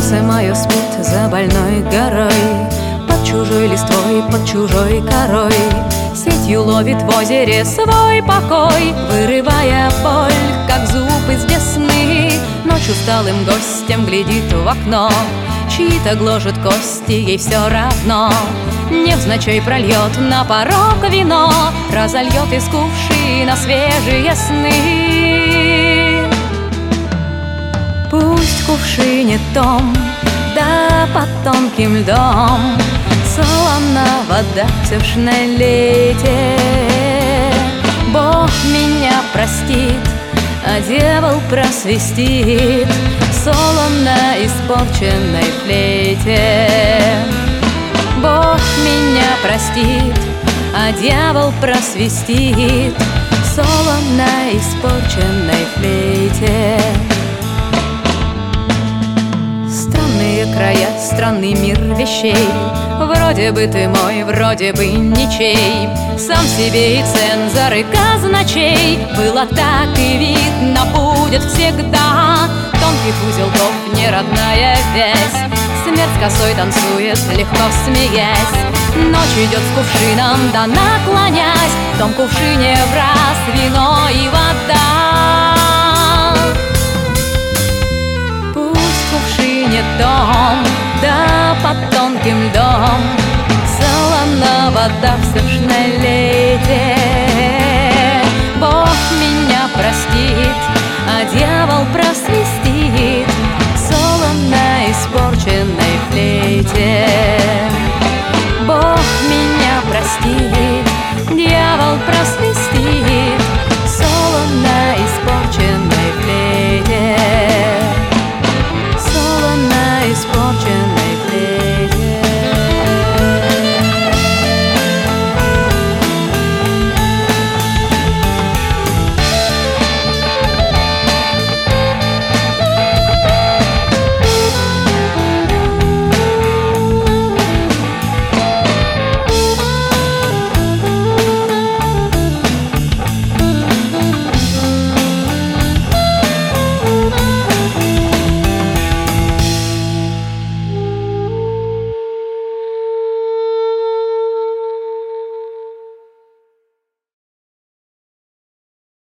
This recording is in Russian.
Сердце мое спит за больной горой, под чужой листвой, под чужой корой. Сетью ловит в озере свой покой, вырывая боль, как зуб из десны. Ночь усталым гостем глядит в окно, чьи-то гложет кости, ей все равно. Невзначай прольет на порог вино, разольет из кувшина свежие сны. Пусть в кувшине том, да под тонким льдом солона вода все ж налейте. Бог меня простит, а дьявол просвистит соло на испорченной флейте. Бог меня простит, а дьявол просвистит соло на испорченной флейте. Странные края, странный мир вещей, вроде бы ты мой, вроде бы ничей. Сам себе и цензор, и казначей. Было так и видно будет всегда. Тонких узелков неродная вязь, смерть косой танцует, легко смеясь. Ночь идет с кувшином, да наклонясь, в том кувшине в раз вино и вода. Пусть в кувшине дом, да под тонким льдом солона вода все ж налейте. Бог меня простит,